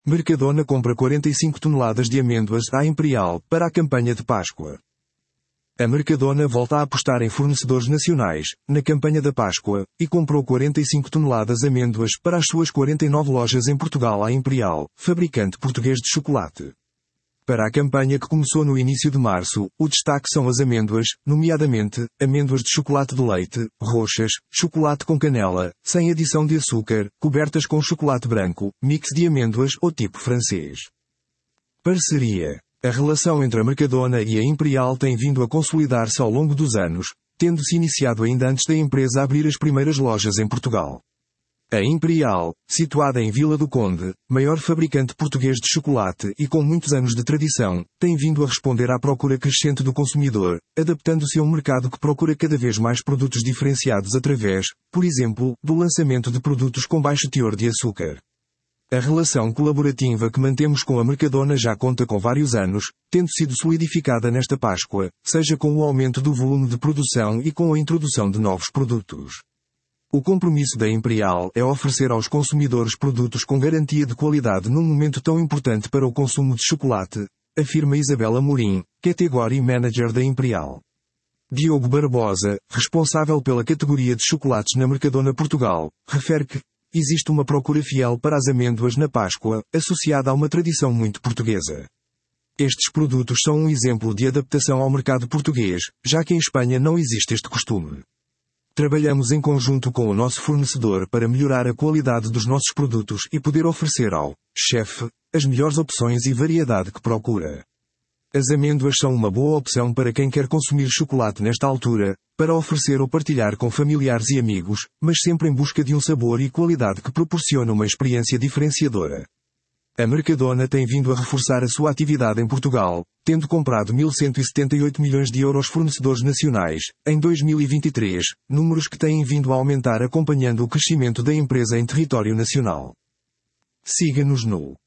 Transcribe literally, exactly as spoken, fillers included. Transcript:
Mercadona compra quarenta e cinco toneladas de amêndoas à Imperial para a campanha de Páscoa. A Mercadona volta a apostar em fornecedores nacionais, na campanha da Páscoa, e comprou quarenta e cinco toneladas de amêndoas para as suas quarenta e nove lojas em Portugal à Imperial, fabricante português de chocolate. Para a campanha que começou no início de março, o destaque são as amêndoas, nomeadamente, amêndoas de chocolate de leite, roxas, chocolate com canela, sem adição de açúcar, cobertas com chocolate branco, mix de amêndoas ou tipo francês. Parceria. A relação entre a Mercadona e a Imperial tem vindo a consolidar-se ao longo dos anos, tendo-se iniciado ainda antes da empresa abrir as primeiras lojas em Portugal. A Imperial, situada em Vila do Conde, maior fabricante português de chocolate e com muitos anos de tradição, tem vindo a responder à procura crescente do consumidor, adaptando-se a um mercado que procura cada vez mais produtos diferenciados através, por exemplo, do lançamento de produtos com baixo teor de açúcar. A relação colaborativa que mantemos com a Mercadona já conta com vários anos, tendo sido solidificada nesta Páscoa, seja com o aumento do volume de produção e com a introdução de novos produtos. O compromisso da Imperial é oferecer aos consumidores produtos com garantia de qualidade num momento tão importante para o consumo de chocolate, afirma Isabela Amorim, Category Manager da Imperial. Diogo Barbosa, responsável pela categoria de chocolates na Mercadona Portugal, refere que existe uma procura fiel para as amêndoas na Páscoa, associada a uma tradição muito portuguesa. Estes produtos são um exemplo de adaptação ao mercado português, já que em Espanha não existe este costume. Trabalhamos em conjunto com o nosso fornecedor para melhorar a qualidade dos nossos produtos e poder oferecer ao chefe as melhores opções e variedade que procura. As amêndoas são uma boa opção para quem quer consumir chocolate nesta altura, para oferecer ou partilhar com familiares e amigos, mas sempre em busca de um sabor e qualidade que proporciona uma experiência diferenciadora. A Mercadona tem vindo a reforçar a sua atividade em Portugal, tendo comprado mil cento e setenta e oito milhões de euros fornecedores nacionais, em dois mil e vinte e três, números que têm vindo a aumentar acompanhando o crescimento da empresa em território nacional. Siga-nos no